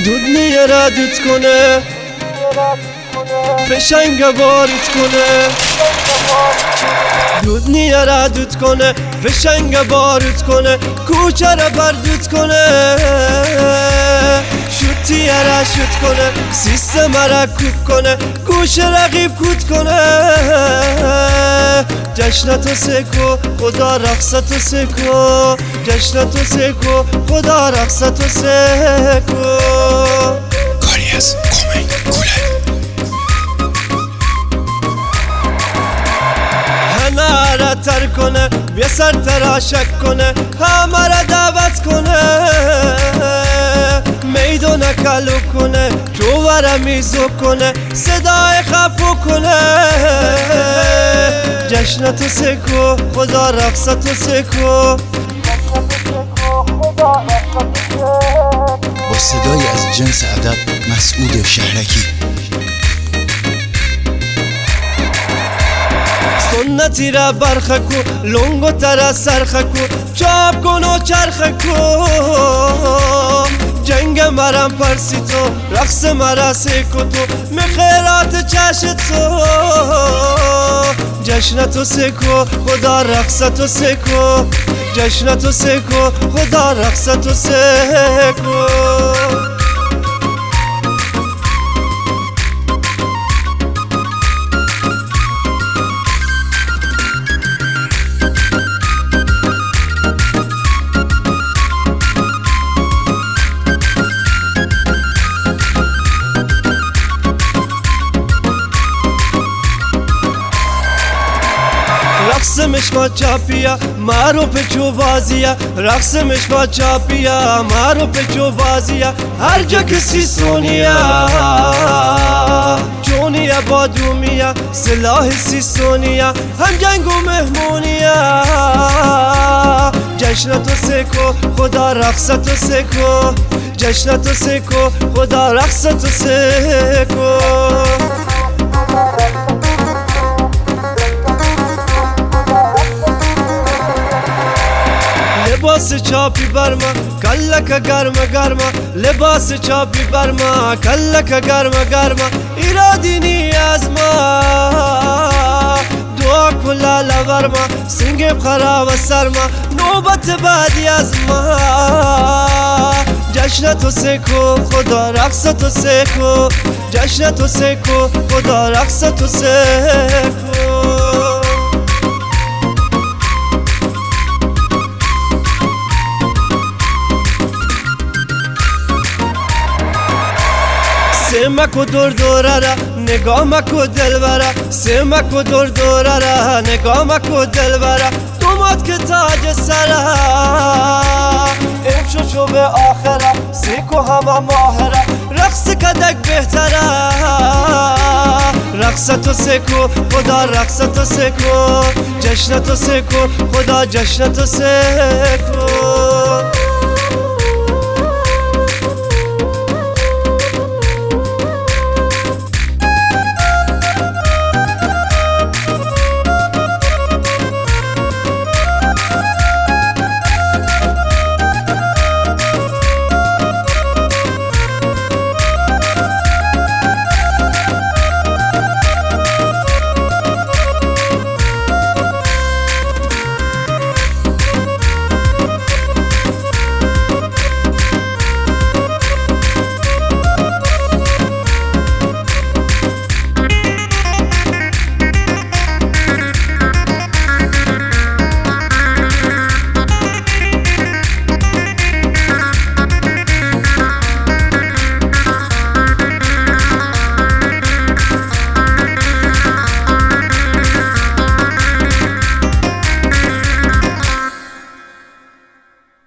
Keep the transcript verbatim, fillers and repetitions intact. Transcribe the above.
دودنی را دود کنه فشنگ وارد کنه دودنی را دود کنه فشنگ وارد کنه کوچه را بردود کنه شوتی را شوت کنه سیستم را کوب کنه گوش رقیب کود کنه جشنتو سکو خدا رقصتو سکو جشنتو سکو خدا رقصتو سکو کاری از کمک گوله همه را تر کنه بیا سر تراشک کنه همه را دعوت کنه میدون کلو کنه جوور میزو کنه صدای خفو کنه جشنتو سکو خدا رقصتو سکو با صدای از جنس ادب مسعود شهرکی سنتی را برخکو لنگو تر سرخکو چاپ کن و چرخکو جنگ مرم پرسی تو رقص مرا سیکو تو مخیرات چشت تو جشنتو سکو خدا رقصتو سکو جشنتو سکو خدا رقصتو سکو رقص مشما چاپیا مارو پچو بازیا رقص مشما چاپیا مارو پچو بازیا هر جا کسی سونیا جونیا بادومیا سلاح سی سونیا هم جنگ و مهمونیا جشنتو سکو خدا رقصتو سکو جشنتو سکو خدا رقصتو سکو لباس چاپی برما کلک گرما گرما لباس چاپی برما کلک گرما گرما ایرادی نی از ما دعا کلا لورما سنگ خراب سرما نوبت بعدی از ما جشنتو سکو خدا رقصتو سکو جشنتو سکو خدا رقصتو سکو سمکو دور دوره را نگاه مکو دل برا سمکو دور دوره را نگاه مکو دل برا دومات که تاج سره امشو شو به آخره سیکو همه ماهره رقص کدک بهتره رقصتو سکو خدا رقصتو سکو جشنتو سکو خدا جشنتو سکو